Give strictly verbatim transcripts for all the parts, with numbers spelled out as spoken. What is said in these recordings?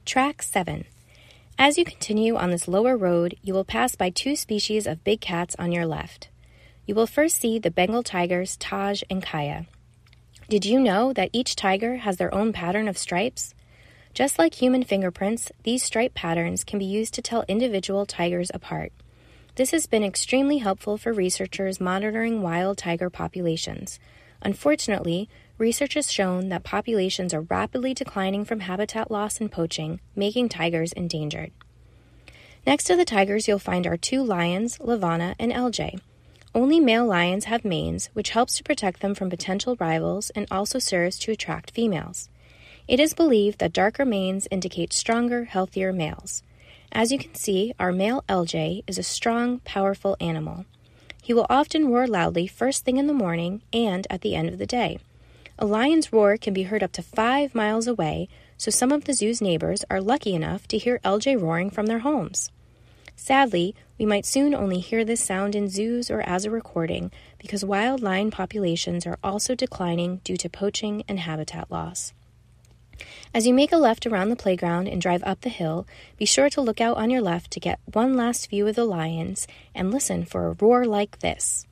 Track seven. As you continue on this lower road, you will pass by two species of big cats on your left. You will first see the Bengal tigers Taj and Kaya. Did you know that each tiger has their own pattern of stripes? Just like human fingerprints, these stripe patterns can be used to tell individual tigers apart. This has been extremely helpful for researchers monitoring wild tiger populations. Unfortunately, research has shown that populations are rapidly declining from habitat loss and poaching, making tigers endangered. Next to the tigers, you'll find our two lions, Lavana and L J. Only male lions have manes, which helps to protect them from potential rivals and also serves to attract females. It is believed that darker manes indicate stronger, healthier males. As you can see, our male L J is a strong, powerful animal. He will often roar loudly first thing in the morning and at the end of the day. A lion's roar can be heard up to five miles away, so some of the zoo's neighbors are lucky enough to hear L J roaring from their homes. Sadly, we might soon only hear this sound in zoos or as a recording because wild lion populations are also declining due to poaching and habitat loss. As you make a left around the playground and drive up the hill, be sure to look out on your left to get one last view of the lions and listen for a roar like this.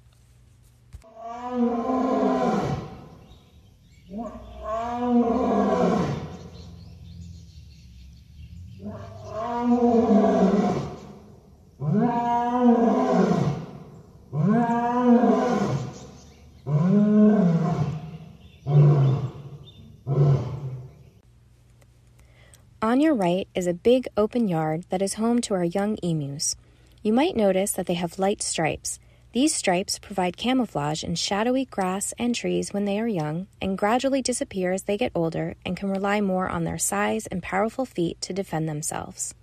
On your right is a big open yard that is home to our young emus. You might notice that they have light stripes. These stripes provide camouflage in shadowy grass and trees when they are young and gradually disappear as they get older and can rely more on their size and powerful feet to defend themselves.